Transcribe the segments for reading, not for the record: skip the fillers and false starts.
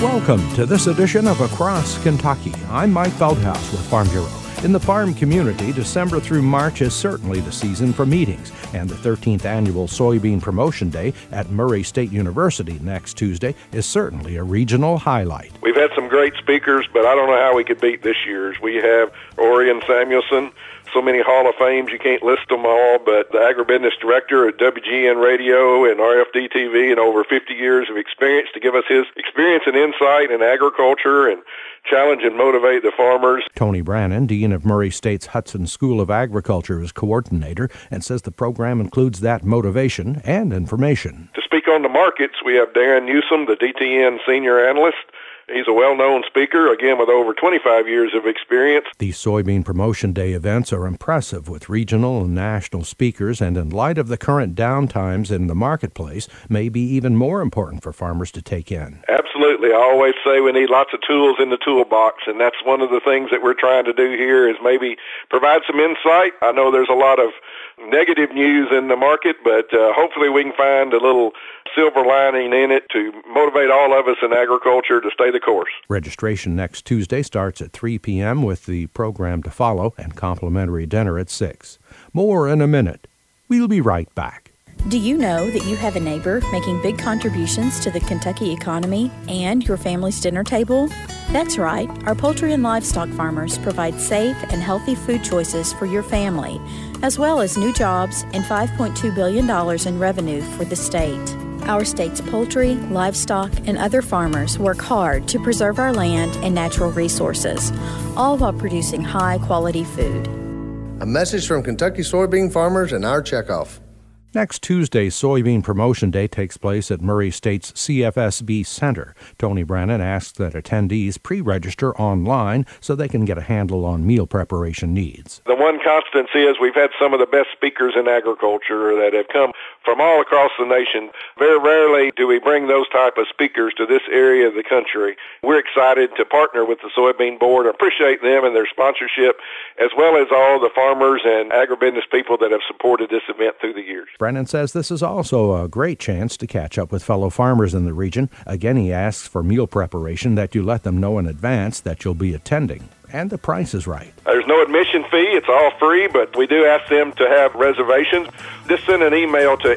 Welcome to this edition of Across Kentucky. I'm Mike Feldhaus with Farm Bureau. In the farm community, December through March is certainly the season for meetings, and the 13th annual Soybean Promotion Day at Murray State University next Tuesday is certainly a regional highlight. We've had some great speakers, but I don't know how we could beat this year's. We have Orion Samuelson, so many Hall of Fames, you can't list them all, but the agribusiness director at WGN Radio and RFD TV and over 50 years of experience to give us his experience and insight in agriculture and challenge and motivate the farmers. Tony Brannon, Dean of Murray State's Hudson School of Agriculture, is coordinator and says the program includes that motivation and information. To speak on the markets, we have Darren Newsom, the DTN senior analyst. He's a well-known speaker, again with over 25 years of experience. These Soybean Promotion Day events are impressive with regional and national speakers, and in light of the current downtimes in the marketplace, may be even more important for farmers to take in. Absolutely. I always say we need lots of tools in the toolbox, and that's one of the things that we're trying to do here is maybe provide some insight. I know there's a lot of negative news in the market, but hopefully we can find a little silver lining in it to motivate all of us in agriculture to stay the course. Registration next Tuesday starts at 3 p.m. with the program to follow and complimentary dinner at 6. More in a minute. We'll be right back. Do you know that you have a neighbor making big contributions to the Kentucky economy and your family's dinner table? That's right. Our poultry and livestock farmers provide safe and healthy food choices for your family, as well as new jobs and $5.2 billion in revenue for the state. Our state's poultry, livestock, and other farmers work hard to preserve our land and natural resources, all while producing high-quality food. A message from Kentucky soybean farmers and our checkoff. Next Tuesday's Soybean Promotion Day takes place at Murray State's CFSB Center. Tony Brannon asks that attendees pre-register online so they can get a handle on meal preparation needs. The one constancy is we've had some of the best speakers in agriculture that have come from all across the nation. Very rarely do we bring those type of speakers to this area of the country. We're excited to partner with the Soybean Board. I appreciate them and their sponsorship, as well as all the farmers and agribusiness people that have supported this event through the years. Brannon says this is also a great chance to catch up with fellow farmers in the region. Again, he asks for meal preparation that you let them know in advance that you'll be attending. And the price is right. There's no admission fee. It's all free, but we do ask them to have reservations. Just send an email to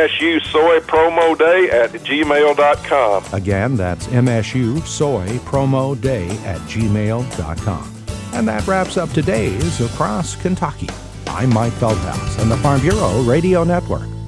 msusoypromoday@gmail.com. Again, that's msusoypromoday@gmail.com. And that wraps up today's Across Kentucky. I'm Mike Feldhaus on the Farm Bureau Radio Network.